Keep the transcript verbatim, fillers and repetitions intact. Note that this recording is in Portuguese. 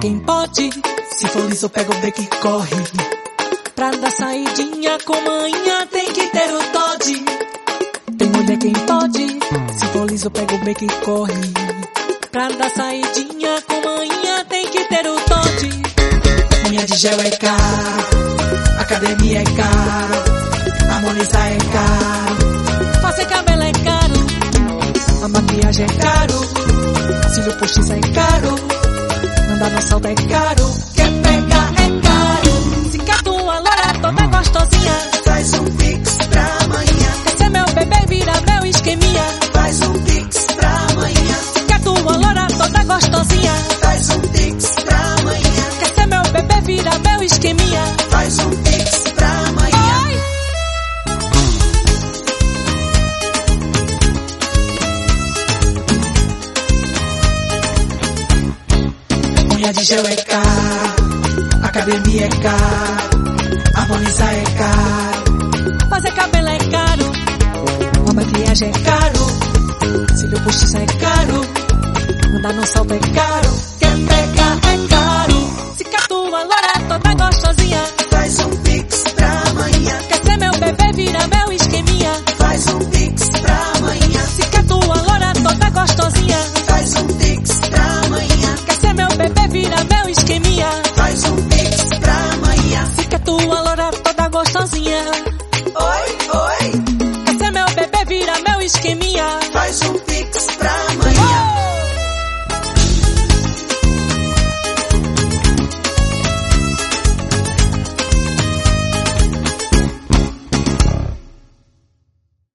quem pode. Se for liso, pega o break e corre. Pra dar saidinha com manhã tem que ter o Todd. Tem mulher quem pode. Se for liso, pega o break e corre. Pra dar saidinha com manhã tem que ter o Todd. Unha de gel é caro, academia é caro, harmonizar é caro, fazer cabelo é caro, a maquiagem é caro, cílio postiço é caro, andar no salto é caro, quer pegar é caro. Se quer tua loura toda gostosinha, Faz um pix pra amanhã. quer ser meu bebê, vira meu esqueminha. Faz um pix pra amanhã. Se quer tua loura toda gostosinha, Faz um pix pra amanhã. quer ser meu bebê, vira meu esqueminha. Faz um pix pra amanhã. Oi! Unha de gel é caro, academia é caro, harmonizar é caro, Fazer cabelo é caro, uma maquiagem é caro, cílio postiço é caro, andar no salto é caro, quer pegar é caro. Se quer tua loura toda gostosinha, Faz um pix pra amanhã. quer ser meu bebê, vira meu esqueminha. Faz um pix pra amanhã. Se quer tua loura toda gostosinha, Faz um pix pra amanhã. quer ser meu bebê, vira meu esqueminha. Faz um pix pra amanhã. Se quer tua loura toda gostosinha, Oi, oi. quer ser meu bebê, vira meu esqueminha. Faz um pix